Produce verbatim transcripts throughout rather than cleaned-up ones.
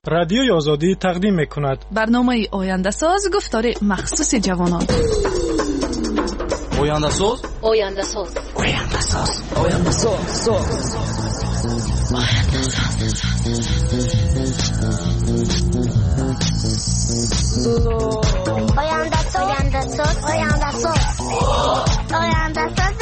رادیوی آزادی تقدیم میکند برنامه آینده ساز گفتار مخصوص جوانان. آینده ساز آینده ساز آینده ساز آینده ساز آینده ساز آینده ساز آینده ساز آینده ساز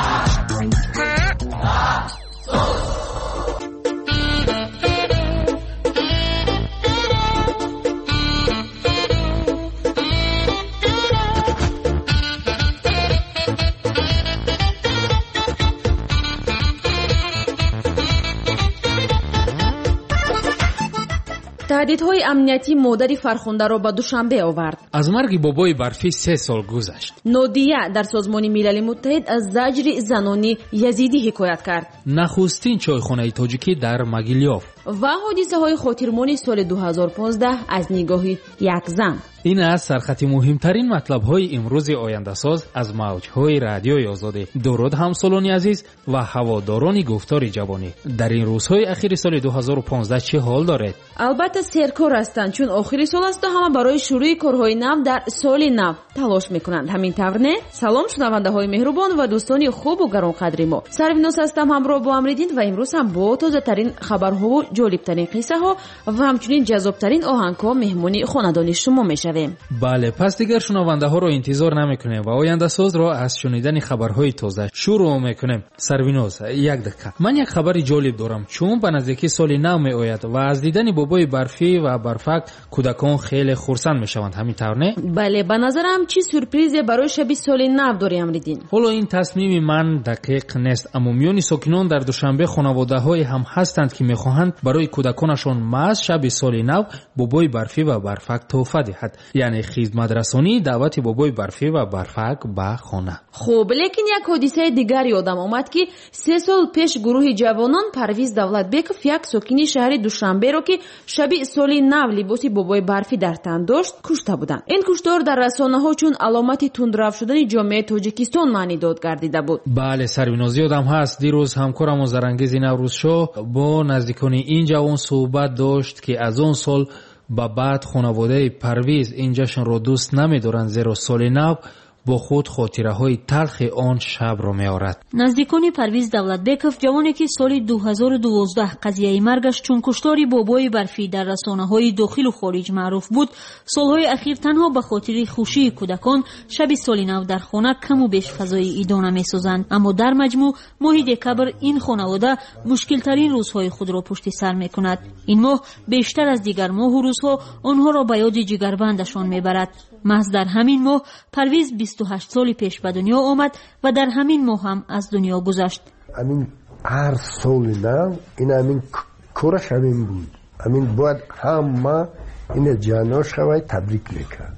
таҳдидҳои амнияти модари фархундаро ба душанбе овард. аз марги бобои барфӣ се сол гузашт. нодия дар созмони милали муттаҳид аз заҷри занонӣ язидӣ ҳикоят кард. нахустин чойхонаи тоҷикӣ дар Могилёв ва ҳодисаҳои хотирмони соли ду ҳазор و پانزده аз нигоҳи як зан. ин аст сархати муҳимтарин матлабҳои имрӯзи ояндасоз аз мавҷҳои радиои озодӣ. дуруд ҳамсолони азиз ва ҳаводорони гуфтори ҷавонӣ. дар ин рӯзҳои ахири соли ду ҳазор و پانزده чӣ ҳол доред? албатта серкор ҳастанд, чун охири сол асту ҳама барои шурӯи корҳои нав дар соли нав талош мекунанд. ҳамин тавр не? салом шунавандаҳои меҳрубон ва дӯстони хубу гаронқадри мо. Сарвинос ҳастам ҳамроҳ бо Амриддин ва имрӯз ҳам бо тозатарин хабарҳову ҷолибтарин қиссаҳо ва ҳамчунин ҷаззобтарин оҳангҳо меҳмони хонадони шумо мешавем. бале, пас дигар шунавандаҳоро интизор намекунем ва ояндасозро аз шунидани хабарҳои тоза шурӯъ мекунем. Сарвинос, як дақиқа, ман як хабари ҷолиб дорам, чун ба наздикии соли нав меояд ва аз дидани бобои барфӣ ва барфак кӯдакон хеле хурсанд мешаванд. ҳамин тавр не? бале, ба назарам чӣ сюрпризе барои шаби соли нав дорӣ Амриддин? ҳоло ин тасмими ман дақиқ нест, аммо миёни сокинон дар душанбе хонаводаҳое ҳам ҳастанд ки мехоҳанд барои кӯдаконашон маҳз шаби соли нав бобои барфӣ ва барфак тӯҳфа диҳад, яъне хизматрасонии даъвати бобои барфӣ ва барфак ба хона. хуб, лекин як ҳодисаи дигар ёдам омад ки се сол пеш гурӯҳи ҷавонон Парвиз Давлатбеков, як сокини шаҳри Душанберо ки шаби соли нав либоси бобои барфӣ дар тан дошт, кушта буданд. ин куштор дар расонаҳо чун аломати тундрав шудани ҷомеаи Тоҷикистон маънӣ дод гардида буд. бале, Сарвиноз, ёдам ҳаст дирӯз ҳамкорамон Зарангези Наврӯзшоҳ бо наздикони ин ҷавон суҳбат дошт ки аз он сол ба баъд хонаводаи Парвиз ин ҷашнро дӯст намедоранд, зеро соли нав бо худ хотираҳои талхи он шабро меорад. наздикони Парвиз Давлатбеков, ҷавоне ки соли ду ҳазор و دوازده қазияи маргаш чун куштори бобои барфӣ дар расонаҳои дохилу хориҷ маъруф буд, солҳои ахир танҳо ба хотири хушии кӯдакон шаби соли нав дар хона каму беш фазои идона месозанд. аммо дар маҷмӯъ моҳи декабр ин хонавода мушкилтарин рӯзҳои худро пушти сар мекунад. ин моҳ бештар аз дигар моҳу рӯзҳо онҳоро ба ёди ҷигарбандашон мебарад. маҳз дар ҳамин моҳ Парвиз бисту ҳашт соли пеш ба дунё омад ва дар ҳамин моҳ ҳам аз дунё гузашт. амин ҳар соли нав ин амин кораш амин буд. амин бояд ҳама ина ҷано шавай табрик мекард.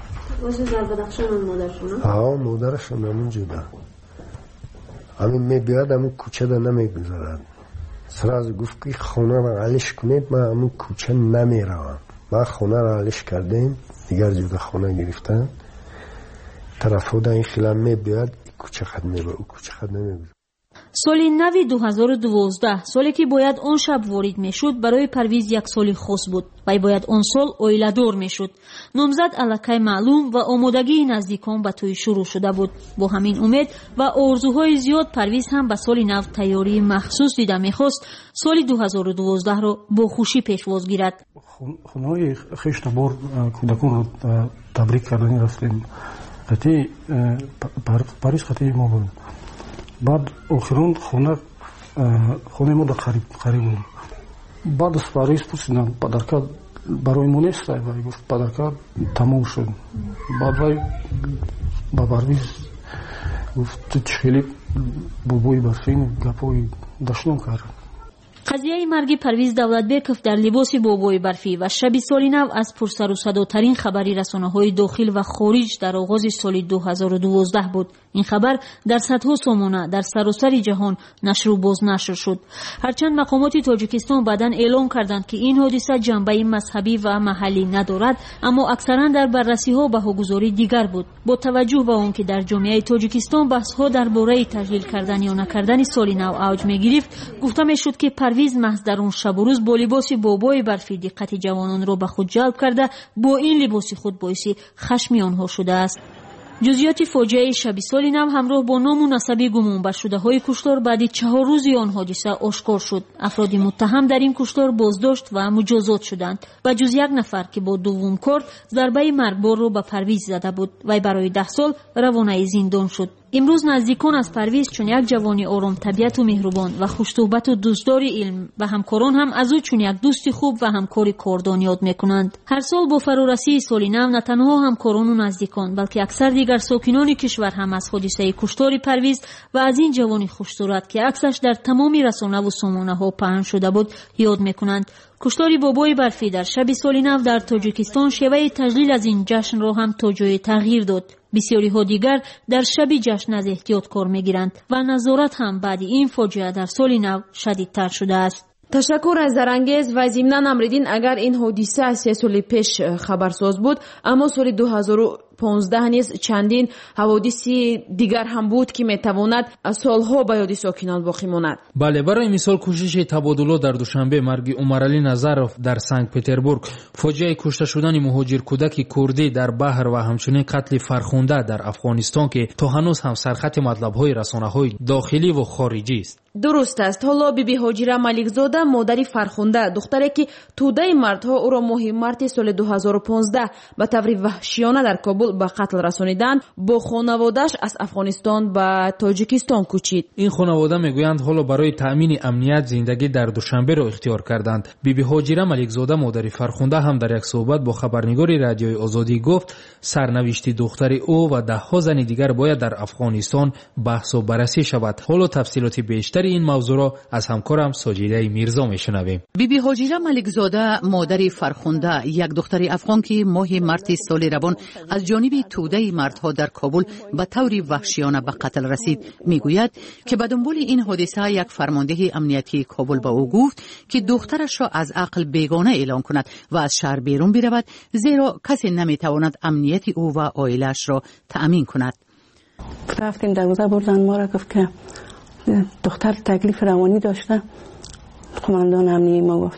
ҳа, модарашон амин ҷуда. амин мебиёяд амин кӯчада намегузарад. сразу гуфт ки хонаро алиш кунед, ман амин кӯча намеравам. ман хонаро алиш кардем, дигар ҷуда хона гирифтам. тарафода ин хилам мебиёяд, кӯча хат мебиёяд, у кӯча хат намебиёяд. соли нави ду ҳазор و دوازده, соле ки бояд он шаб ворид мешуд, барои Парвиз як соли хос буд. вай бояд он сол оиладор мешуд. номзад аллакай маълум ва омодагии наздикон ба тӯй шурӯъ шуда буд. бо ҳамин умед ва орзуҳои зиёд Парвиз ҳам ба соли нав тайёрии махсус дида мехост соли ду ҳазор و دوازده-ро бо хушӣ пешвоз гирад. хонаҳои хештабор кӯдаконро табрик кардани рафтем. қатъи Париз қатъи мо буд. баъд охирон хона хонаи мо дар қариб буд. баъд аз Париз пурсидам, падарка барои мо нест. вай гуфт падарка тамом шуд. баъд вай ба Парвиз гуфт ту чӣ хеле бобои барфӣ гапҳои дашном кард. қазияи марги Парвиз Давлатбеков дар либоси бобои барфӣ ва шаби соли нав аз пурсарусадотарин хабари расонаҳои дохил ва хориҷ дар оғози соли ду ҳазор و دوازده буд. ин хабар дар садҳо сомона дар саросари ҷаҳон нашру бознашр шуд. ҳарчанд мақомоти Тоҷикистон баъдан эълон карданд ки ин ҳодиса ҷанбаи мазҳабӣ ва маҳаллӣ надорад, аммо аксаран дар баррасиҳо баҳогузорӣ дигар буд. бо таваҷҷӯҳ ба он ки дар ҷомеаи Тоҷикистон баҳсҳо дар бораи таҷлил кардан ё накардани соли нав авҷ мегирифт, гуфта мешуд ки پرویز محض در اون شب و روز با لباس بابای برفی دقت جوانان را به خود جلب کرده با این لباس خود باعث خشم آنها شده است. جزئیات فاجعه شب سال نو همراه با نام و نسب گمانبر شده های کشتار بعد چهار روزی آن حادثه آشکار شد. افراد متهم در این کشتار بازداشت و مجازات شدند و جز یک نفر که با دوم کار ضربه مرگبار را به پرویز زده بود و برای ده سال روانه زندان شد. امروز نزدیکان از پرویز چون یک جوانی آرام طبیعت و مهربان و خوش‌صحبت و دوستدار علم و همکاران هم از او چون یک دوست خوب و همکار کاردان یاد میکنند. هر سال با فرارسی سال نو نه تنها همکاران و نزدیکان بلکه اکثر دیگر ساکنان کشور هم از حادثه کشتار پرویز و از این جوانی خوش‌صورت که عکسش در تمام رسانه و سامانه‌ها پهن شده بود یاد میکنند. کشتار بابای برفی در شب سال نو در تاجیکستان شیوه تجلیل از این جشن را هم تا جای تغییر داد. بسیاری ها دیگر در شب جشن از احتیاط کار میگیرند و نظارت هم بعد این فاجعه در سال نو شدیدتر شده است. تشکر از درانگیز و ضمناً نمردین اگر این حادثه از سه سال پیش خبرساز بود اما سال دو هزار و پانزده نیز چندین حوادث دیگر هم بود که میتواند سالها به یاد ساکنان باقی ماند. بله، برای مثال کوشش تبادلات در دوشنبه، مرگ عمرعلی نظرов در سنت پتربورگ، فاجعه کشته شدن مهاجر کودک کردی در بحر و همچنین قتل فرخنده در افغانستان که تا هنوز هم سرخط مطلب‌های رسانه‌های داخلی و خارجی است. درست است. حالا بیبی هاجره ملکزاده مادری فرخنده دختری که توده مردها او را ماه مارت سال دو هزار و پانزده به طور وحشیانه در کابل به قتل رسانیدند با خانواده‌اش از افغانستان به تاجیکستان کوچید. این خانواده میگویند حالا برای تأمین امنیت زندگی در دوشنبه را اختیار کردند. بیبی هاجره ملکزاده مادری فرخنده هم در یک صحبت با خبرنگار رادیوی آزادی گفت سرنوشت دختر او و ده ها زن دیگر باید در افغانستان بحث و بررسی شود. حالا تفصیلات بیشتر این موضوع را از همکارم ساجیده میرزا میشنویم. بیبی هاجره ملکزاده مادر فرخنده یک دختر افغان که ماه مارت سال روان از جانب توده مردها در کابل به طور وحشیانه به قتل رسید میگوید که به دنبال این حادثه یک فرمانده امنیتی کابل به او گفت که دخترش را از عقل بیگانه اعلام کند و از شهر بیرون برود زیرا کسی نمیتواند امنیت او و عائله‌اش را تأمین کند. رفتیم دوازده بردن ما را گفت که دختر تکلیف روانی داشته. قماندان امنیتی ما گفت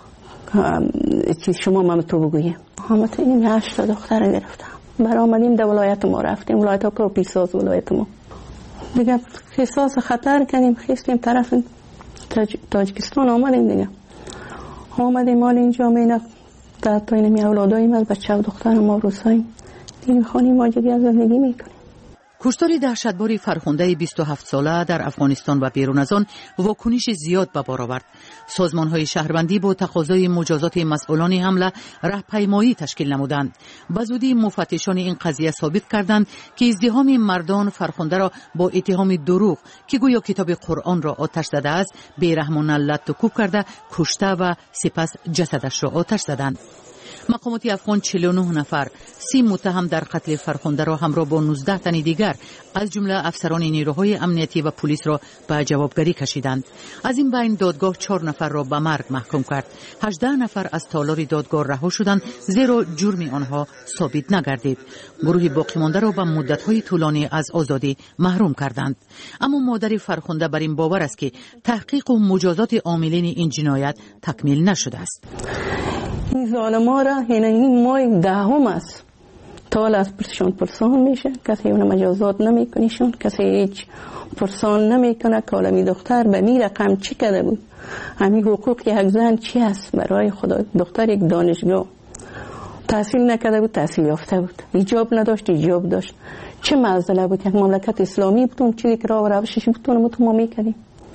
چیز شما من تو بگوییم. همه این هشت تا دختر گرفتم. برای آمدیم در ولایت ما رفتیم. ولایت ها که پیساز ولایت ما دیگه احساس خطر کنیم خیستیم طرف تاج... تاجیکستان آمدیم دیگه. آمدیم مال اینجا مینا در تا اینمی اولادایی من بچه و دختر ما روساییم دیگه خانیم ماجدی از زندگی میکنیم. کشتار دهشتبار فرخنده بیست و هفت ساله در افغانستان و بیرون از آن واکنش زیاد به بار آورد. سازمان‌های شهروندی با تقاضای مجازات مسئولان حمله راهپیمایی تشکیل نمودند. به زودی مفتشان این قضیه ثابت کردند که ازدحام مردان فرخنده را با اتهام دروغ که گویا کتاب قرآن را آتش زده است بیرحمانه لط و کوب کرده کشته و سپس جسدش را آتش زدند. مقامات افغان چهل و نه نفر سی متهم در قتل فرخنده را همراه با نوزده تن دیگر از جمله افسران نیروهای امنیتی و پلیس را به جوابگری کشیدند. از این بین دادگاه چهار نفر را به مرگ محکوم کرد. هجده نفر از تالار دادگاه رها شدند زیرا جرم آنها ثابت نگردید. گروه باقی مانده را به مدت‌های طولانی از آزادی محروم کردند. اما مادر فرخنده بر این باور است که تحقیق و مجازات عاملین این جنایت تکمیل نشده است. این ظالما را این ماه دهم است تال از پرسشان پرسان میشه کسی اون مجازات نمیکنیشون کسی هیچ پرسان نمیکنه که حالا می دختر به می رقم چی کرده بود همین حقوق یک زن چی است برای خدا. دختر یک دانشگاه تحصیل نکرده بود تحصیل یافته بود ایجاب نداشت ایجاب داشت. چه معضله بود یک مملکت اسلامی بودون چیزی که راه و روشش بودون ما میکنیم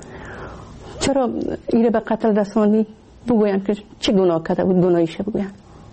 چرا ایره به قتل رساندی بگوین که چه گناه کرده بود گناهیشه بگوین.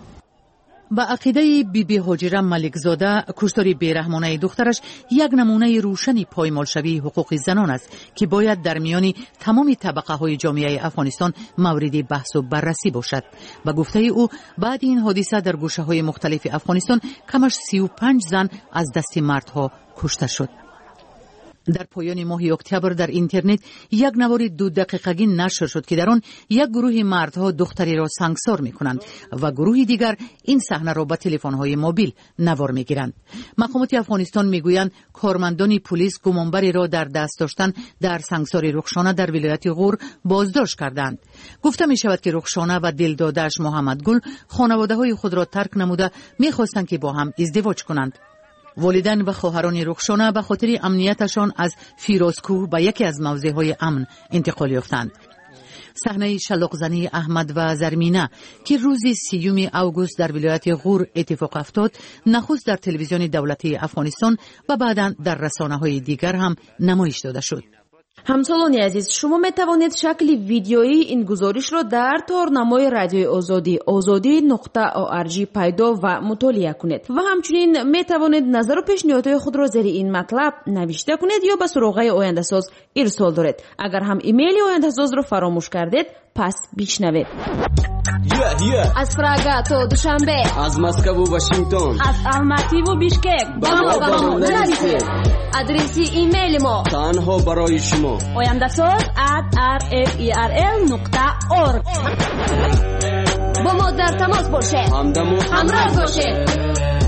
با عقیده بیبی هاجره ملکزاده کشتار بیرحمانه دخترش یک نمونه روشنی پایمال شوی حقوق زنان است که باید در میان تمام طبقه های جامعه افغانستان مورد بحث و بررسی باشد. با گفته او بعد این حادثه در گوشه های مختلف افغانستان کمش سی و پنج زن از دست مردها کشته شد. در پایان ماه اکتبر در اینترنت یک نوار دو دقیقگی نشر شد که در آن یک گروه مردها دختری را سنگسار می‌کنند و گروه دیگر این صحنه را با تلفن‌های موبیل نوار می‌گیرند. مقامات افغانستان می‌گویند کارمندان پلیس گمانبری را در دست داشتن در سنگساری رخشانه در ولایت غور بازداشت کردند. گفته می‌شود که رخشانه و دلداده‌اش محمد گل خانواده‌های خود را ترک نموده می‌خواستند که با هم ازدواج کنند. والدین و خواهران رخشانه به خاطر امنیتشان از فیروزکوه به یکی از موضع‌های امن انتقال یافتند. صحنه شلاق‌زنی احمد و زرمینه که روز سیوم اوگوست در ولایت غور اتفاق افتاد، نخست در تلویزیون دولتی افغانستان و بعداً در رسانه‌های دیگر هم نمایش داده شد. همسالان عزیز، شما می توانید شکل ویدیویی این گزارش را در تارنمای رادیوی آزادی آزادی نقطه او ار جی پیدا و مطالعه کنید و همچنین می توانید نظر و پیشنهادهای خود را زیر این مطلب نوشته کنید یا به سراغ آینده ساز ارسال دارید. اگر هم ایمیل آینده ساز را فراموش کردید پس بشنوید. Yeah, yeah. از پراگ تا دوشنبه، از مسکو و واشنگتن، از الماتی و بیشکک، با ما با ما نرسید. آدرسی ایمیل ما تنها برای شما oyandasaz at r f e r l نقطه org. با ما در تماس باشید، همدم و همراه باشید.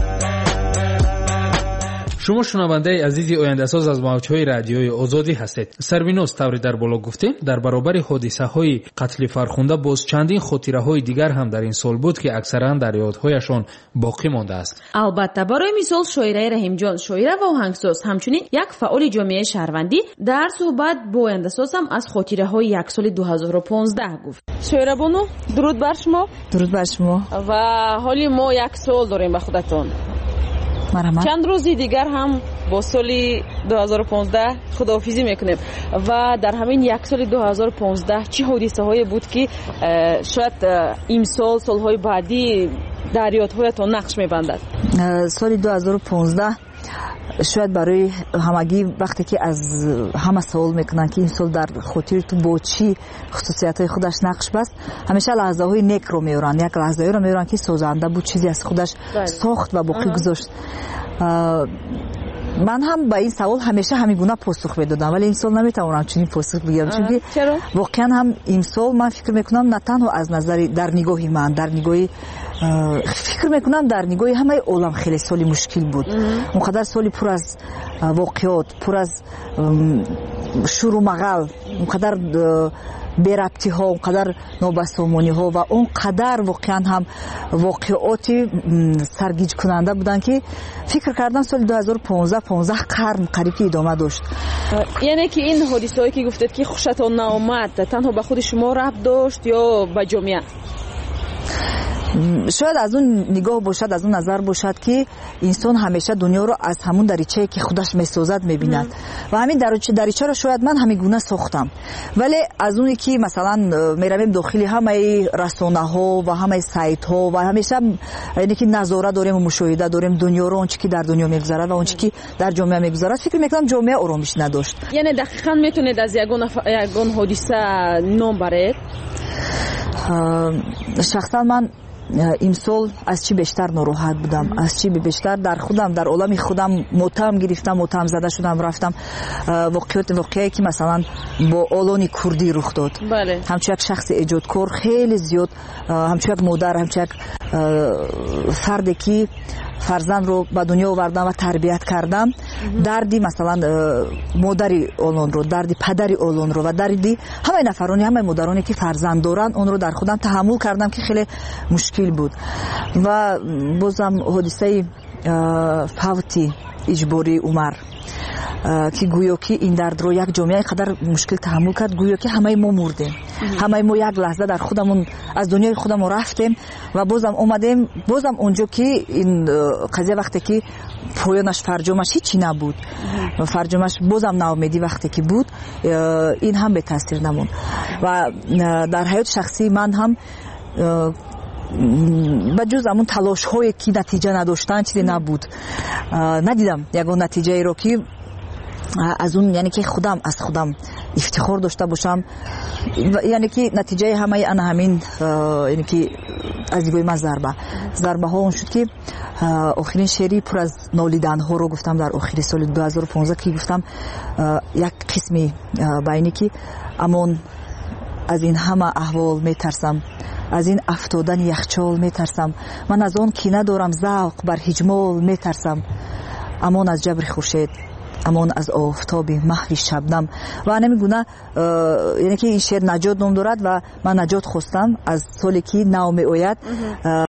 شما شنونده عزیز آینده ساز از موجهای رادیوی آزادی هستید. سروینوس طوری در بالا گفتیم در برابر حادثه های قتل فرخنده باز چندین خاطره های دیگر هم در این سال بود که اکثرا در یادهایشان باقی مانده است. البته برای مثال شاعره رحیم جان شاعره و آهنگساز همچنین یک فعال جامعه شهروندی در صحبت با آینده ساز هم از خاطره های یک سال دو هزار و پانزده گفت. شاعره بانو درود بر شما. درود بر شما. و حالی ما یک سال داریم به خودتون. مرحبا. چند روزی دیگر هم با سال دو هزار و پانزده خداحافظی میکنیم و در همین یک سال دو هزار و پانزده چه حادثه هایی بود که شاید این سال سالهای بعدی در یادهایتان نقش میبندد؟ سال دو هزار و پانزده شاید برای همگی وقتی که از همه سوال میکنن که این سال در خاطر تو با چی خصوصیت های خودش نقش بست، همیشه لحظه های نیک رو میورن، یک لحظه رو میورن که سازنده بود، چیزی از خودش ساخت و باقی گذاشت. من هم به این سوال همیشه همینگونه پاسخ میدادم ولی این سال نمیتونم چنین پاسخ بگم، چون چرا واقعا هم این سال من فکر میکنم نه تنها از نظر در نگاه من، در نگاه فکر میکنم در نگاه همه عالم خیلی سالی مشکل بود. اونقدر سالی پر از واقعات، پر از شور و مغل، اونقدر بی‌ربطی ها، اونقدر نابسامانی ها و اونقدر واقعا هم واقعاتی سرگیج کننده بودن که فکر کردم سال دو هزار و پانزده پانزده قرن قریب ادامه داشت. یعنی که این حادثه هایی که گفتید که خوشتون نآمد تنها به خود شما ربط داشت یا به جامعه؟ شاید از اون نگاه باشد، از اون نظر باشد که انسان همیشه دنیا رو از همون دریچه‌ای که خودش میسازد میبیند و همین دریچه دریچه رو شاید من همین گونه ساختم، ولی از اونی که مثلا میرویم داخلی همه رسانه ها و همه سایت ها و همیشه یعنی که نظارت داریم و مشاهده داریم دنیا رو، آنچه که در دنیا میگذرد و آنچه که در جامعه میگذرد، فکر میکنم جامعه آرامش نداشت. یعنی دقیقاً میتونید از یگان ف... یگان حادثه نام برید؟ شخصا من این سال از چی بیشتر ناراحت بودم، از چی بیشتر در خودم، در عالم خودم ماتم گرفتم، ماتم زده شدم، رفتم واقعیت واقعی که مثلا با آلان کردی رخ داد. بله. همچون یک شخص ایجادکار خیلی زیاد، همچون یک مادر، همچون یک فردی که فرزند رو به دنیا آوردم و تربیت کردم، دردی مثلا مادری اولون رو، دردی پدری اولون رو و دردی همه نفرانی، همه مادرانی که فرزند دارن اون رو در خودم تحمل کردم که خیلی مشکل بود. و بازم حادثه فوتی اجباری عمر که گویا که این درد رو یک جامعه قدر مشکل تحمل کرد، گویا که همه ما مردیم، همه ما یک لحظه در خودمون از دنیای خودمون رفتیم و بازم اومدیم، بازم اونجا که این قضیه وقتی که پایانش فرجامش هیچی نبود، فرجامش بازم ناامیدی وقتی که بود، این هم به تاثیر نموند. و در حیات شخصی من هم به جز همون تلاش هایی که نتیجه نداشتن چیزی نبود، ندیدم یگان نتیجه ای رو که از اون یعنی که خودم از خودم افتخار داشته باشم، یعنی که نتیجه همه آن همین یعنی که аз дидгоҳи ман зарба зарбаҳо он шуд ки охирин шеъри пур аз нолиданҳоро гуфтам дар охири соли ду ҳазору понздаҳ ки гуфтам як қисми байне ки амон аз ин ҳама аҳвол метарсам аз ин афтодани яхчол метарсам ман аз он ки надорам завқ бар ҳиҷмол метарсам амон аз ҷабри хуршед амон аз офтоби маҳви шабнам ва ҳамин гуна яъне ки ин шеър наҷот ном дорад ва ман наҷот хостам аз соле ки нав меояд